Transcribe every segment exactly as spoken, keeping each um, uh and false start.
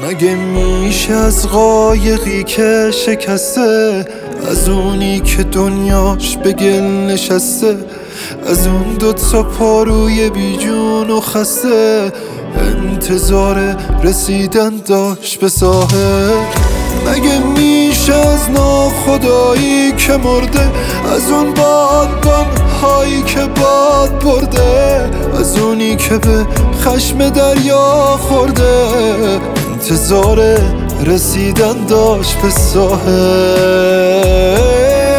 مگه میشه از قایقی که شکسته، از اونی که دنیاش به گل نشسته، از اون دوتا پاروی بیجون و خسته انتظار رسیدن داشت به ساحل؟ مگه میشه از ناخدایی که مرده، از اون بادبان هایی که باد برده، از اونی که به خشم دریا خورده انتظار رسیدن داشت به ساحل؟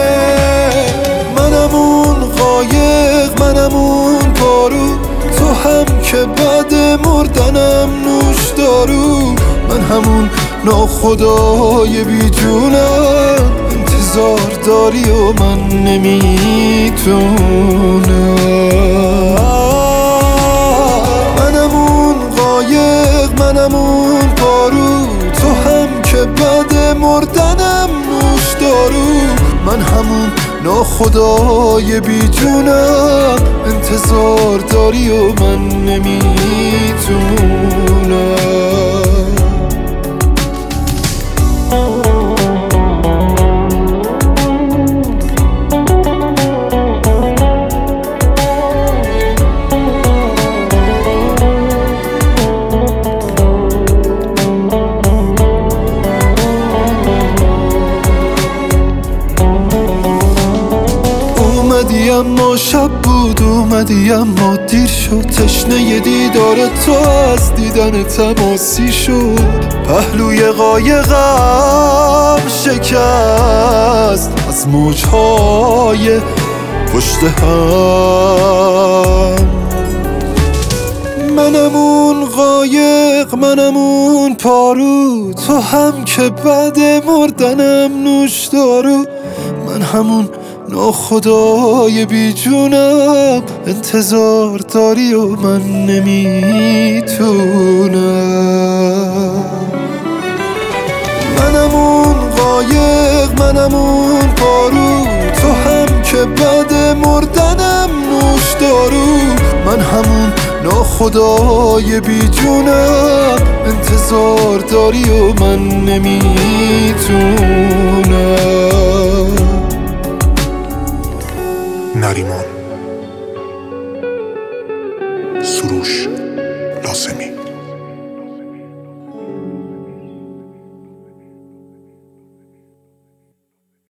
منم اون قایق، منم اون پارو، تو هم که بعد مردنم نوش دارو، من همون ناخدای بی جونم، انتظار داری و من نمیتونم. منم اون قایق، منم اون پارو، تو هم که بعد مردنم نوش دارو، من همون ناخدای بی جونم، انتظار داری و من نمیتونم. اومدی اما شب بود، اومدی اما دیر شد، تشنه دیدار تو از دیدن تماسی شد، پهلوی قایقم شکست از موجهای پشت هم. منم اون قایق، منم اون پارو، تو هم که بعد مردنم نوش دارو، من همون ناخدای بی جونم، انتظار داری و من نمیتونم. منم اون قایق، منم اون پارو، تو هم که بعد مردنم نوش دارو، من همون ناخدای بی جونم، انتظار داری و من نمیتونم.